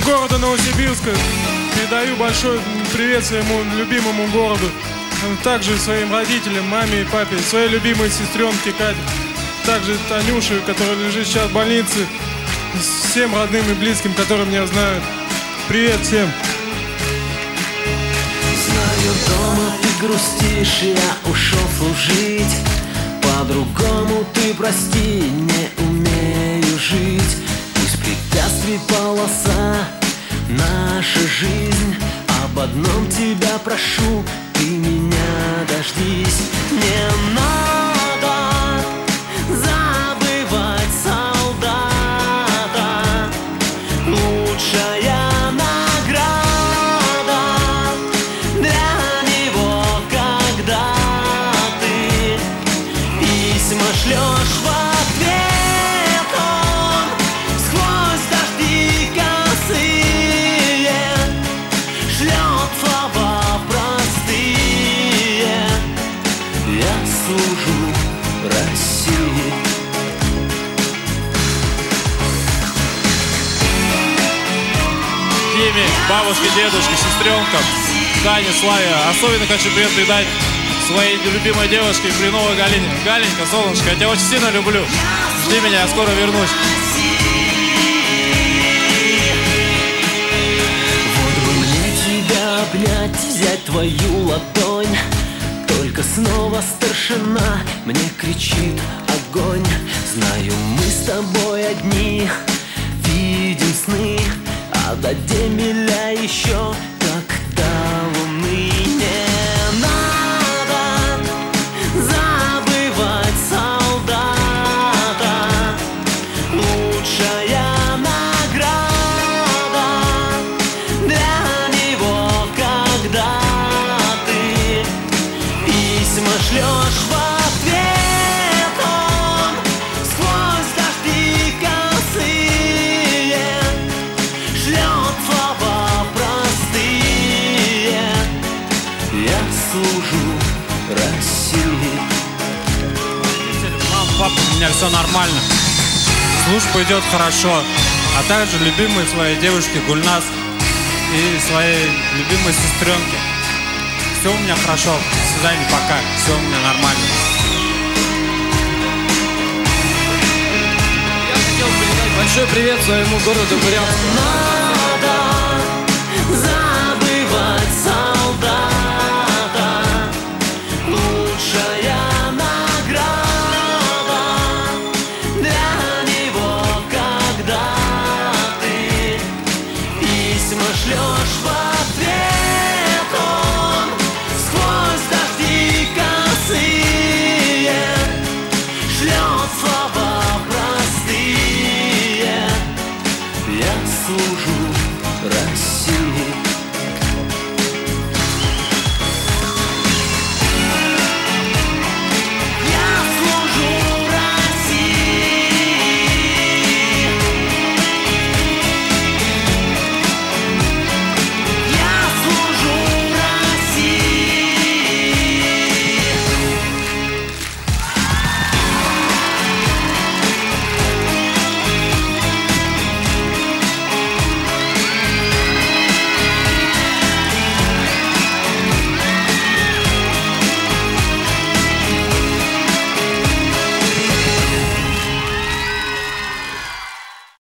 города Новосибирска. Передаю большой привет своему любимому городу. Также своим родителям, маме и папе, своей любимой сестренке Кате. Также Танюше, которая лежит сейчас в больнице. Всем родным и близким, которые меня знают. Привет всем. Знаю, дома ты грустишь, я ушел служить. По-другому ты, прости, не умею жить. Пусть препятствий полоса, наша жизнь. Об одном тебя прошу, ты меня дождись. Не надо забывать солдата. Лучшая награда для него, когда ты письма шлешь в ответ, он сквозь дожди косые шлет слова простые. Я служу России. Диме, бабушке, дедушке, сестренкам, Тане, Славе. Особенно хочу привет передать своей любимой девушке Блиновой Галине. Галенька, солнышко, я тебя очень сильно люблю. Жди меня, я скоро вернусь. Вот бы мне тебя обнять, взять твою ладонь. Только снова старшина мне кричит огонь. Знаю, мы с тобой одни видим сны, а до демеля еще как до луны. Не надо забывать солдата. Лучшая награда для него, когда ты письма шлешь в ответ, он сквозь дожди косые шлет слова простые. Я служу России. Мама, папа, у меня все нормально. Служба идет хорошо. А также любимой своей девушке Гульназ и своей любимой сестренке. Все у меня хорошо. До свидания, пока. Все у меня нормально. Я хотел передать большой привет своему городу Брянску. Надо